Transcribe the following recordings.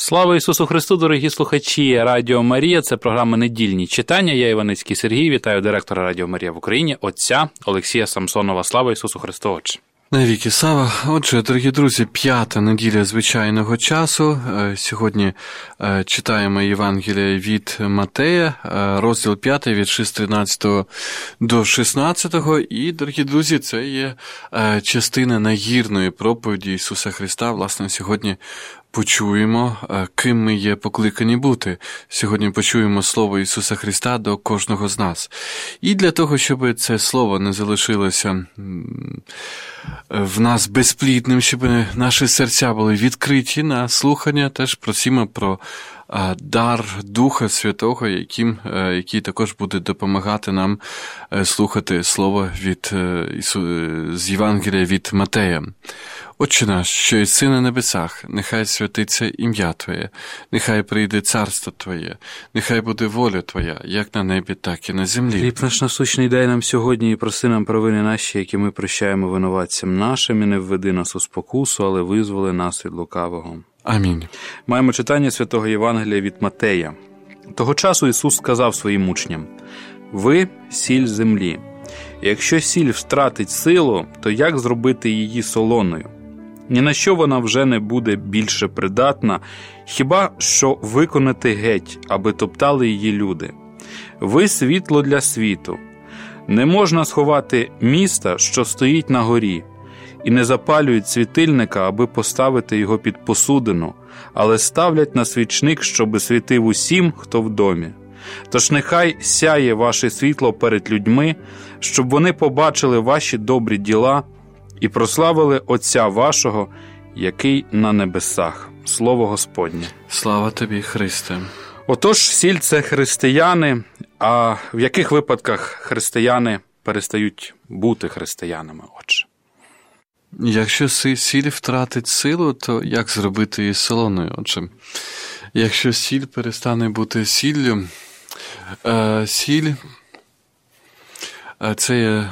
Слава Ісусу Христу, дорогі слухачі Радіо Марія. Це програма «Недільні читання». Я Іваницький Сергій, вітаю директора Радіо Марія в Україні, отця Олексія Самсонова. Слава Ісусу Христу, отче. Навіки слава. Отже, дорогі друзі, 5-та неділя звичайного часу. Сьогодні читаємо Євангелія від Матея, розділ 5, від 6:13 до 16. І, дорогі друзі, це є частина нагірної проповіді Ісуса Христа. Власне, сьогодні почуємо, ким ми є покликані бути. Сьогодні почуємо Слово Ісуса Христа до кожного з нас. І для того, щоб це Слово не залишилося в нас безплідним, щоб наші серця були відкриті на слухання, теж просимо про дар Духа Святого, який також буде допомагати нам слухати Слово з Євангелія від Матея. Отче наш, що єси на небесах, нехай святиться ім'я Твоє, нехай прийде царство Твоє, нехай буде воля Твоя, як на небі, так і на землі. Хліб наш насущний дай нам сьогодні і проси нам провини наші, які ми прощаємо винуватцям нашим, і не введи нас у спокусу, але визволи нас від лукавого. Амінь. Маємо читання Святого Євангелія від Матея. Того часу Ісус сказав своїм учням: «Ви – сіль землі. Якщо сіль втратить силу, то як зробити її солоною? Ні на що вона вже не буде більше придатна, хіба що виконати геть, аби топтали її люди. Ви – світло для світу. Не можна сховати міста, що стоїть на горі, і не запалюють світильника, аби поставити його під посудину, але ставлять на свічник, щоби світив усім, хто в домі. Тож нехай сяє ваше світло перед людьми, щоб вони побачили ваші добрі діла і прославили Отця вашого, який на небесах». Слово Господнє. Слава Тобі, Христе. Отож, сіль – це християни, а в яких випадках християни перестають бути християнами, отче? Якщо сіль втратить силу, то як зробити її солоною, отже? Якщо сіль перестане бути сіллю, сіль – це є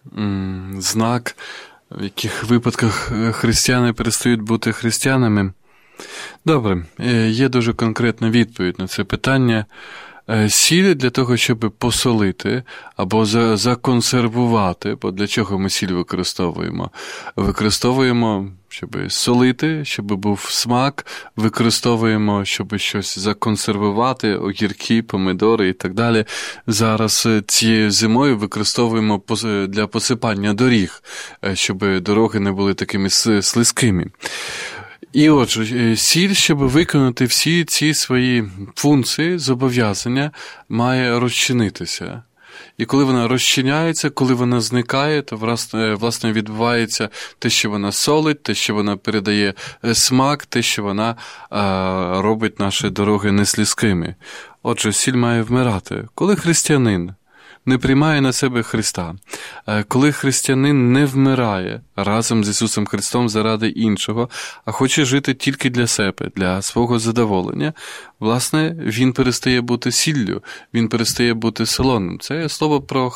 знак, в яких випадках християни перестають бути християнами. Добре, є дуже конкретна відповідь на це питання. Сіль для того, щоб посолити або законсервувати, бо для чого ми сіль використовуємо? Використовуємо, щоб солити, щоб був смак, використовуємо, щоб щось законсервувати, огірки, помидори і так далі. Зараз цією зимою використовуємо для посипання доріг, щоб дороги не були такими слизькими. І отже, сіль, щоб виконати всі ці свої функції, зобов'язання, має розчинитися. І коли вона розчиняється, коли вона зникає, то власне відбувається те, що вона солить, те, що вона передає смак, те, що вона робить наші дороги неслизькими. Отже, сіль має вмирати. Коли християнин не приймає на себе Христа, коли християнин не вмирає разом з Ісусом Христом заради іншого, а хоче жити тільки для себе, для свого задоволення, власне, він перестає бути сіллю, він перестає бути солоним. Це є слово про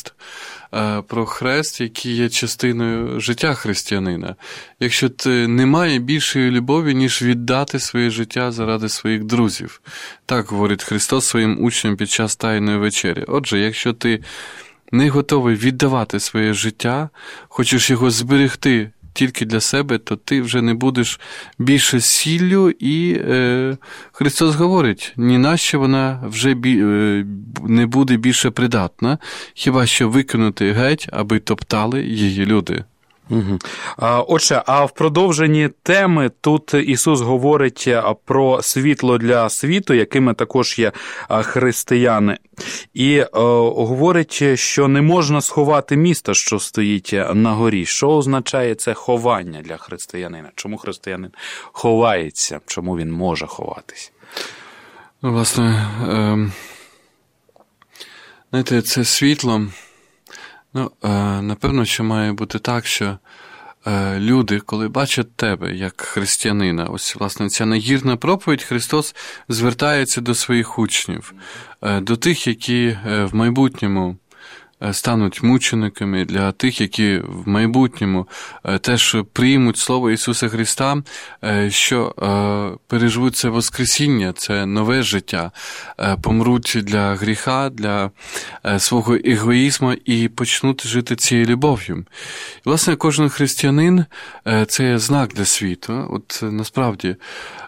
хрест, який є частиною життя християнина. Якщо немає більшої любові, ніж віддати своє життя заради своїх друзів. Так говорить Христос своїм учням під час Тайної вечері. Отже, якщо ти не готовий віддавати своє життя, хочеш його зберегти тільки для себе, то ти вже не будеш більше сіллю, і Христос говорить, ні на що вона вже не буде більше придатна, хіба що викинути геть, аби топтали її люди. Угу. Отже, а в продовженні теми тут Ісус говорить про світло для світу, якими також є християни. І говорить, що не можна сховати міста, що стоїть на горі. Що означає це ховання для християнина? Чому християнин ховається? Чому він може ховатись? Власне, знаєте, це світло, напевно, що має бути так, що люди, коли бачать тебе як християнина, ось, власне, ця нагірна проповідь, Христос звертається до своїх учнів, до тих, які в майбутньому стануть мучениками, для тих, які в майбутньому теж приймуть Слово Ісуса Христа, що переживуть це воскресіння, це нове життя, помруть для гріха, для свого егоїзму і почнуть жити цією любов'ю. І, власне, кожен християнин – це є знак для світу. От насправді,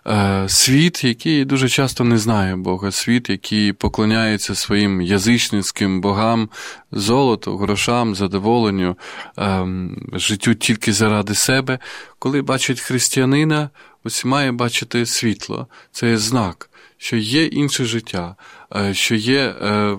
світ, який дуже часто не знає Бога, світ, який поклоняється своїм язичницьким богам, золоту, грошам, задоволенню, життю тільки заради себе, коли бачить християнина, ось має бачити світло. Це є знак, що є інше життя, що є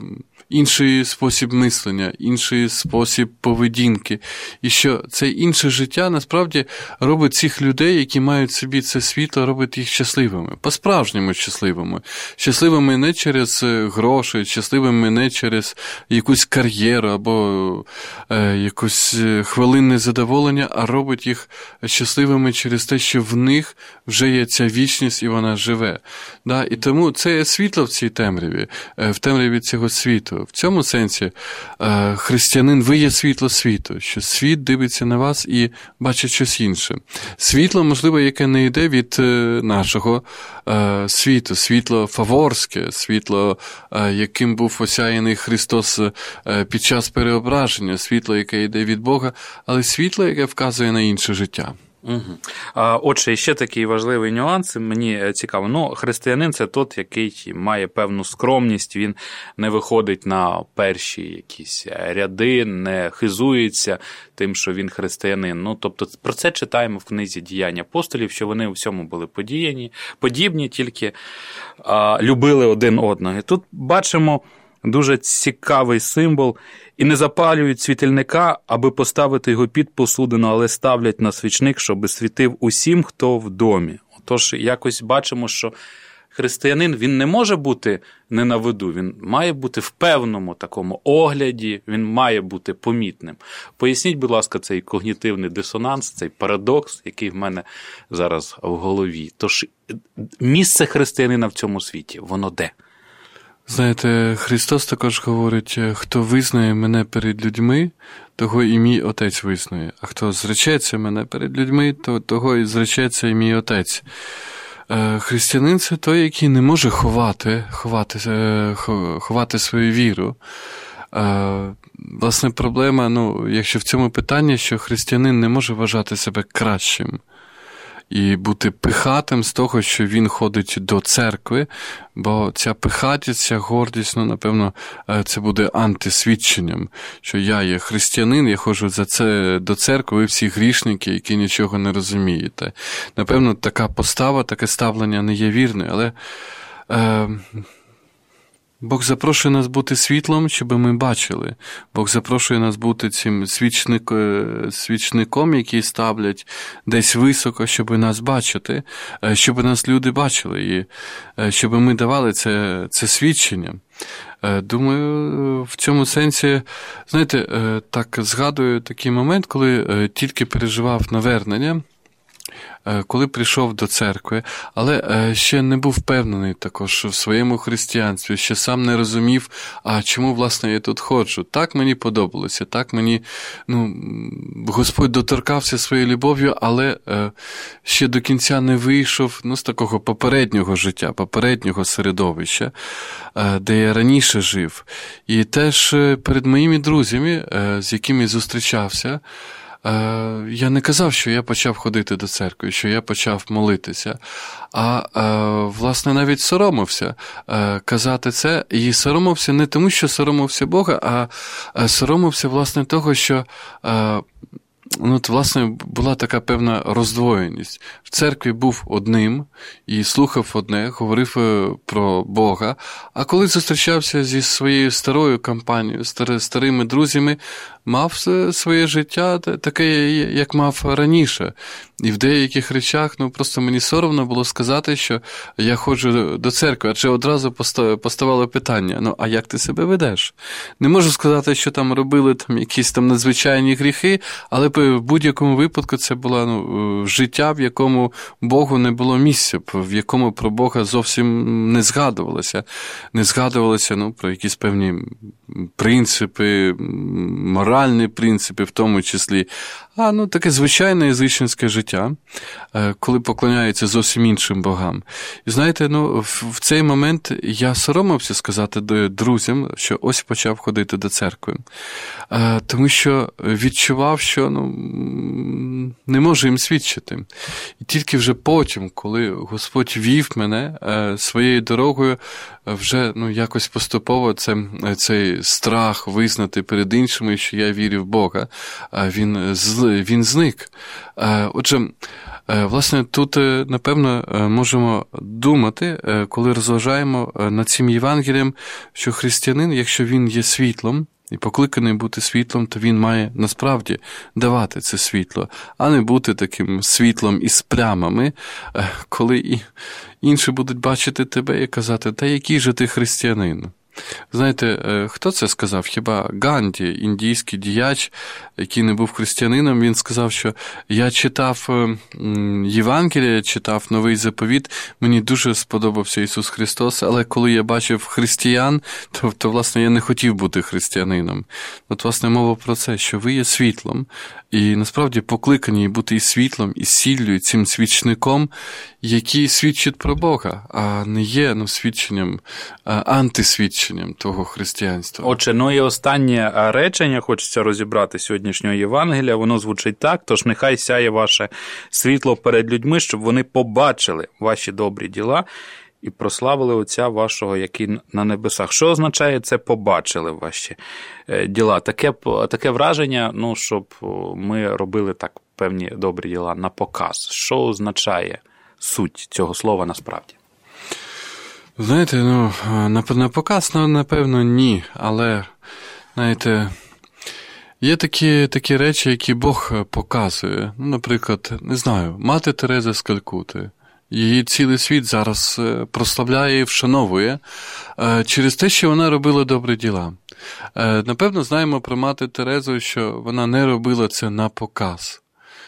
інший спосіб мислення, інший спосіб поведінки. І що це інше життя насправді робить цих людей, які мають в собі це світло, робить їх щасливими, по-справжньому щасливими. Щасливими не через гроші, щасливими не через якусь кар'єру або якусь хвилинне задоволення, а робить їх щасливими через те, що в них вже є ця вічність і вона живе. Да? І тому це є світло в цій темряві, в темряві цього світу. В цьому сенсі християнин, ви є світло світу, що світ дивиться на вас і бачить щось інше. Світло, можливо, яке не йде від нашого світу, світло фаворське, світло, яким був осяяний Христос під час переображення, світло, яке йде від Бога, але світло, яке вказує на інше життя. Угу. Отже, ще такий важливий нюанс, мені цікаво. Християнин – це тот, який має певну скромність, він не виходить на перші якісь ряди, не хизується тим, що він християнин. Тобто про це читаємо в книзі «Діяння апостолів», що вони у всьому були подібні, тільки любили один одного. І тут бачимо дуже цікавий символ. І не запалюють світильника, аби поставити його під посудину, але ставлять на свічник, щоби світив усім, хто в домі. Отож, якось бачимо, що християнин, він не може бути не на виду, він має бути в певному такому огляді, він має бути помітним. Поясніть, будь ласка, цей когнітивний дисонанс, цей парадокс, який в мене зараз в голові. Тож, місце християнина в цьому світі, воно де? Знаєте, Христос також говорить, хто визнає мене перед людьми, того і мій Отець визнає. А хто зречеться мене перед людьми, то того і зречеться і мій Отець. Християнин – це той, який не може ховати свою віру. Власне, проблема, якщо в цьому питанні, що християнин не може вважати себе кращим і бути пихатим з того, що він ходить до церкви, бо ця пихатість, ця гордість, напевно, це буде антисвідченням, що я є християнин, я ходжу до церкви, ви всі грішники, які нічого не розумієте. Напевно, така постава, таке ставлення не є вірною, але Бог запрошує нас бути світлом, щоб ми бачили. Бог запрошує нас бути цим свічником, який ставлять десь високо, щоб нас бачити, щоб нас люди бачили, і щоб ми давали це свідчення. Думаю, в цьому сенсі, знаєте, так згадую такий момент, коли тільки переживав навернення, коли прийшов до церкви, але ще не був впевнений також в своєму християнстві, ще сам не розумів, а чому, власне, я тут ходжу. Так мені подобалося, так мені, Господь доторкався своєю любов'ю, але ще до кінця не вийшов, з такого попереднього життя, попереднього середовища, де я раніше жив. І теж перед моїми друзями, з якими зустрічався, я не казав, що я почав ходити до церкви, що я почав молитися, а, власне, навіть соромився казати це. І соромився не тому, що соромився Бога, а соромився, власне, того, що власне, була така певна роздвоєність. В церкві був одним і слухав одне, говорив про Бога, а коли зустрічався зі своєю старою компанією, старими друзями, мав своє життя таке, як мав раніше. І в деяких речах, просто мені соромно було сказати, що я ходжу до церкви, адже одразу поставало питання, а як ти себе ведеш? Не можу сказати, що там робили якісь надзвичайні гріхи, але в будь-якому випадку це було життя, в якому Богу не було місця, в якому про Бога зовсім не згадувалося. Не згадувалося про якісь певні принципи, моральні принципи в тому числі, а таке звичайне язичницьке життя, коли поклоняються зовсім іншим богам. І знаєте, в цей момент я соромився сказати друзям, що ось почав ходити до церкви. Тому що відчував, що не можу їм свідчити. І тільки вже потім, коли Господь вів мене своєю дорогою, вже якось поступово цей страх визнати перед іншими, що я вірю в Бога, він зник. Отже, власне, тут, напевно, можемо думати, коли розважаємо над цим Євангелієм, що християнин, якщо він є світлом, і покликаний бути світлом, то він має насправді давати це світло, а не бути таким світлом із плямами, коли і інші будуть бачити тебе і казати, та який же ти християнин? Знаєте, хто це сказав? Хіба Ганді, індійський діяч, який не був християнином, він сказав, що я читав Євангеліє, читав Новий Заповіт, мені дуже сподобався Ісус Христос, але коли я бачив християн, то власне, я не хотів бути християнином. От, власне, мова про це, що ви є світлом, і насправді покликані бути і світлом, і сіллю, і цим свічником, який свідчить про Бога, а не є свідченням, антисвідченням того християнства. Отже, і останнє речення, хочеться розібрати сьогоднішнього Євангелія, воно звучить так: тож нехай сяє ваше світло перед людьми, щоб вони побачили ваші добрі діла і прославили Отця вашого, який на небесах. Що означає це «побачили ваші діла»? Таке враження, щоб ми робили так певні добрі діла на показ. Що означає суть цього слова насправді? Знаєте, на показ, напевно, ні, але, знаєте, є такі речі, які Бог показує. Наприклад, не знаю, мати Тереза з Калькути. Її цілий світ зараз прославляє і вшановує через те, що вона робила добрі діла. Напевно, знаємо про мати Терезу, що вона не робила це на показ.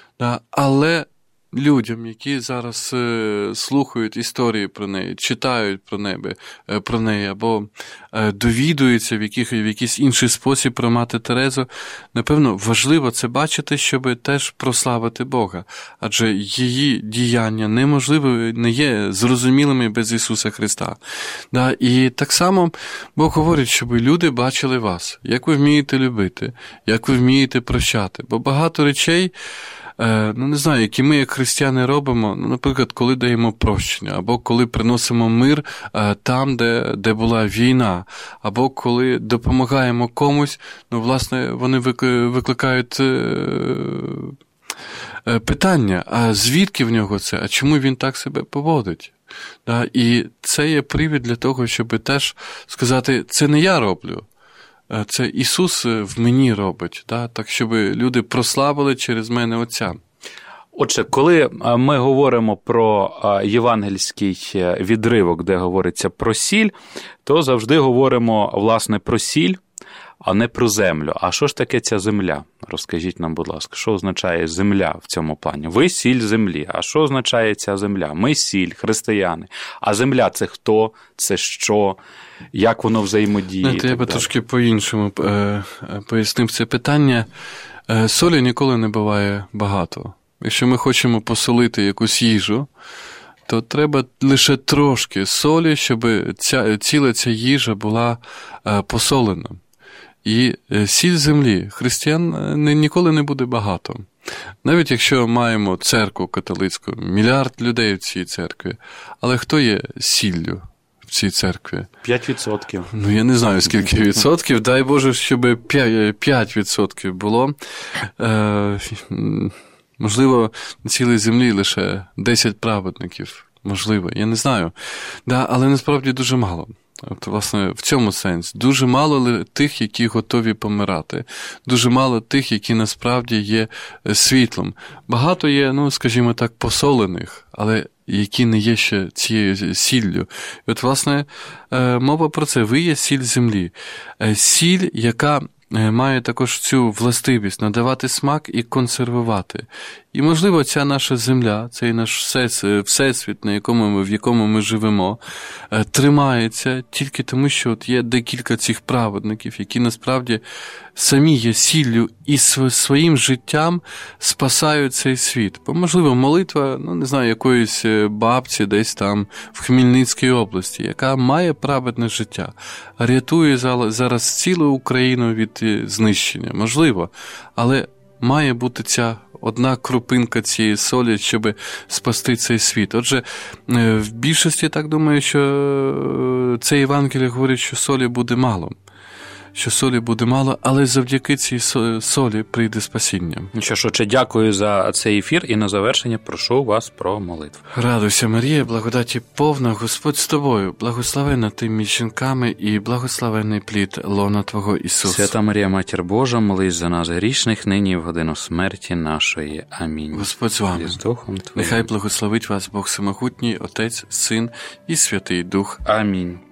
Але людям, які зараз слухають історії про неї, читають про неї або довідуються в якийсь інший спосіб про мати Терезу, напевно, важливо це бачити, щоб теж прославити Бога. Адже її діяння не є зрозумілими без Ісуса Христа. І так само Бог говорить, щоб люди бачили вас, як ви вмієте любити, як ви вмієте прощати. Бо багато речей, не знаю, які ми, як християни, робимо, наприклад, коли даємо прощення, або коли приносимо мир там, де була війна, або коли допомагаємо комусь, власне, вони викликають питання, а звідки в нього це, а чому він так себе поводить? І це є привід для того, щоб теж сказати, це не я роблю. Це Ісус в мені робить, так, щоб люди прославили через мене Отця. Отже, коли ми говоримо про євангельський відривок, де говориться про сіль, то завжди говоримо, власне, про сіль, а не про землю. А що ж таке ця земля? Розкажіть нам, будь ласка, що означає земля в цьому плані? Ви сіль землі. А що означає ця земля? Ми сіль, християни. А земля – це хто? Це що? Як воно взаємодіє? Я би трошки по-іншому пояснив це питання. Солі ніколи не буває багато. Якщо ми хочемо посолити якусь їжу, то треба лише трошки солі, щоб ціла ця їжа була посолена. І сіль землі християн ніколи не буде багато. Навіть якщо маємо церкву католицьку, 1 мільярд людей в цій церкві, але хто є сіллю в цій церкві? 5%. Я не знаю, скільки відсотків. Дай Боже, щоб 5% було. Можливо, на цілій землі лише 10 праведників. Можливо, я не знаю. Але насправді дуже мало. От, власне, в цьому сенс. Дуже мало тих, які готові помирати. Дуже мало тих, які насправді є світлом. Багато є, ну, скажімо так, посолених, але які не є ще цією сіллю. І от, власне, мова про це. Ви є сіль землі. Сіль, яка має також цю властивість надавати смак і консервувати. І, можливо, ця наша земля, цей наш всесвіт, в якому ми живемо, тримається тільки тому, що от є декілька цих праведників, які насправді самі є сіллю і своїм життям спасають цей світ. Бо, можливо, молитва, ну, не знаю, якоїсь бабці десь там в Хмельницькій області, яка має праведне життя, рятує зараз цілу Україну від знищення. Можливо, але має бути ця одна крупинка цієї солі, щоб спасти цей світ. Отже, в більшості, так думаю, що це Євангеліє говорить, що солі буде мало. Що солі буде мало, але завдяки цій солі прийде спасіння. Що ж, отче, дякую за цей ефір, і на завершення прошу вас про молитву. Радуйся, Марія, благодаті повна, Господь з тобою, благословенна ти між жінками і благословенний плід лона Твого Ісус. Свята Марія, Матір Божа, молись за нас грішних, нині і в годину смерті нашої. Амінь. Господь з вами. І з Духом Твоїм. Нехай благословить вас Бог Всемогутній, Отець, Син і Святий Дух. Амінь.